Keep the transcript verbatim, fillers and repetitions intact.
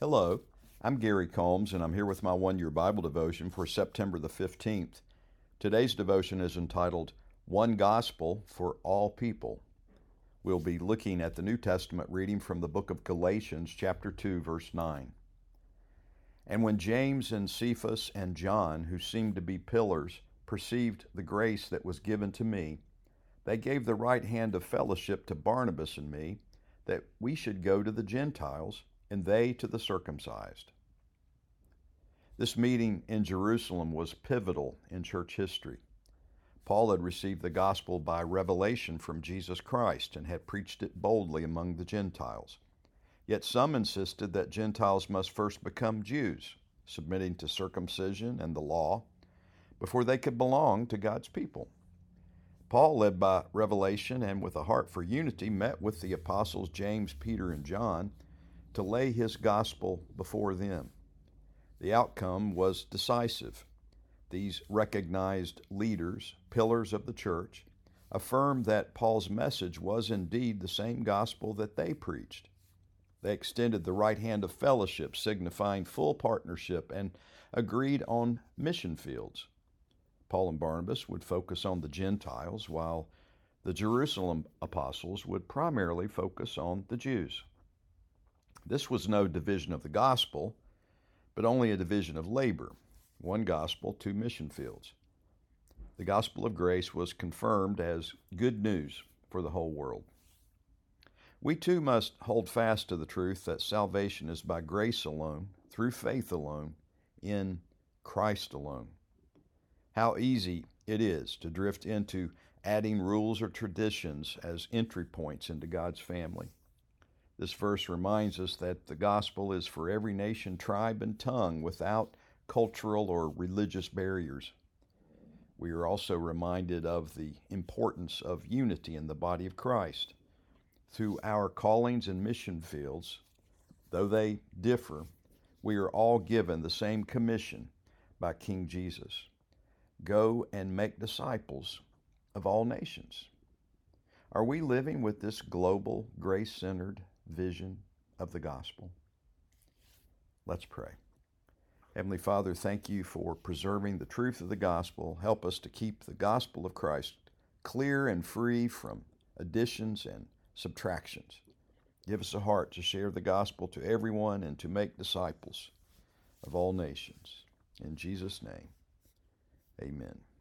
Hello, I'm Gary Combs, and I'm here with my one-year Bible devotion for September the fifteenth. Today's devotion is entitled, One Gospel for All People. We'll be looking at the New Testament reading from the book of Galatians, chapter two, verse nine. And when James and Cephas and John, who seemed to be pillars, perceived the grace that was given to me, they gave the right hand of fellowship to Barnabas and me, that we should go to the Gentiles, and they to the circumcised. This meeting in Jerusalem was pivotal in church history. Paul had received the gospel by revelation from Jesus Christ and had preached it boldly among the Gentiles. Yet some insisted that Gentiles must first become Jews, submitting to circumcision and the law, before they could belong to God's people. Paul, led by revelation and with a heart for unity, met with the apostles James, Peter, and John to lay his gospel before them. The outcome was decisive. These recognized leaders, pillars of the church, affirmed that Paul's message was indeed the same gospel that they preached. They extended the right hand of fellowship, signifying full partnership, and agreed on mission fields. Paul and Barnabas would focus on the Gentiles, while the Jerusalem apostles would primarily focus on the Jews. This was no division of the gospel, but only a division of labor. One gospel, two mission fields. The gospel of grace was confirmed as good news for the whole world. We too must hold fast to the truth that salvation is by grace alone, through faith alone, in Christ alone. How easy it is to drift into adding rules or traditions as entry points into God's family. This verse reminds us that the gospel is for every nation, tribe, and tongue without cultural or religious barriers. We are also reminded of the importance of unity in the body of Christ. Through our callings and mission fields, though they differ, we are all given the same commission by King Jesus. Go and make disciples of all nations. Are we living with this global, grace-centered vision of the gospel? Let's pray. Heavenly Father, thank you for preserving the truth of the gospel. Help us to keep the gospel of Christ clear and free from additions and subtractions. Give us a heart to share the gospel to everyone and to make disciples of all nations. In Jesus' name, amen.